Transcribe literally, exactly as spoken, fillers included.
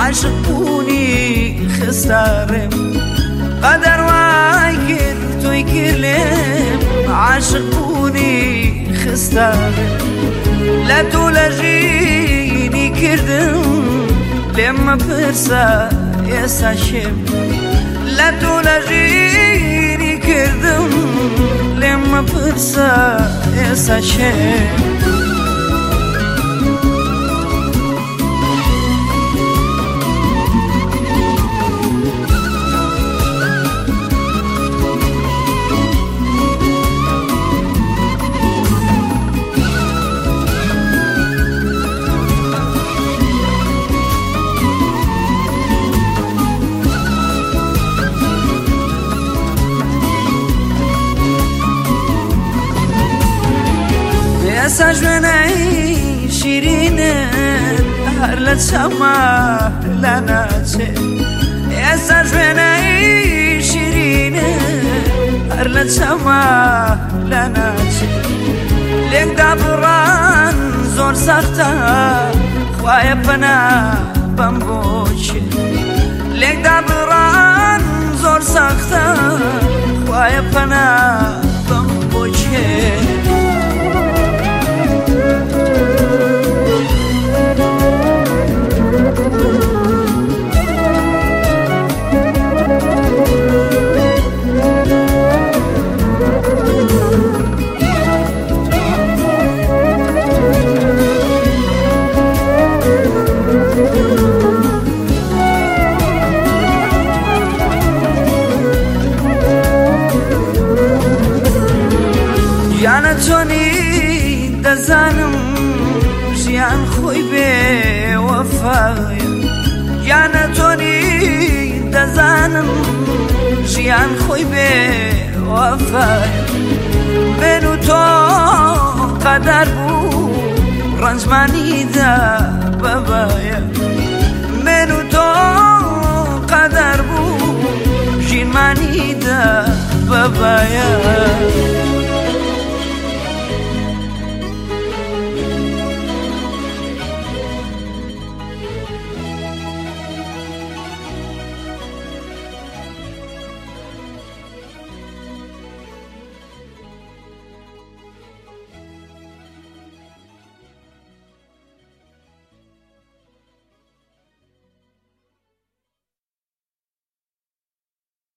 عاشق بوونی خستارم قەدەر وای کرد تۆی کرد لێم عاشق بوونی خستارم لە تۆ لە ژینی کردم لێم مەپرسە ئێستا شێم لە تۆ لە ژینی کردم لێم مەپرسە ئێستا شێم ئێستا ژوێنەی شیرینت هەر لە چاوما لە ناچێت ئێستا ژوێنەی شیرینت هەر لە چاوما لە ناچێت لێکدا بڕان زۆر سەختە خوایە پەنا بەم بۆچێت لێکدا بڕان زۆر سەختە خوایە پەنا بەم بۆچێت یانە چۆنی دەزانم ژیان خۆی بێوەفایە یانە چۆنی دەزانم ژیان خۆی بێوەفایە من و تۆ قەدەر بوو ڕەنجمانیدا بەبایە من و تۆ قەدەر بوو ژینمانیدا بەبایە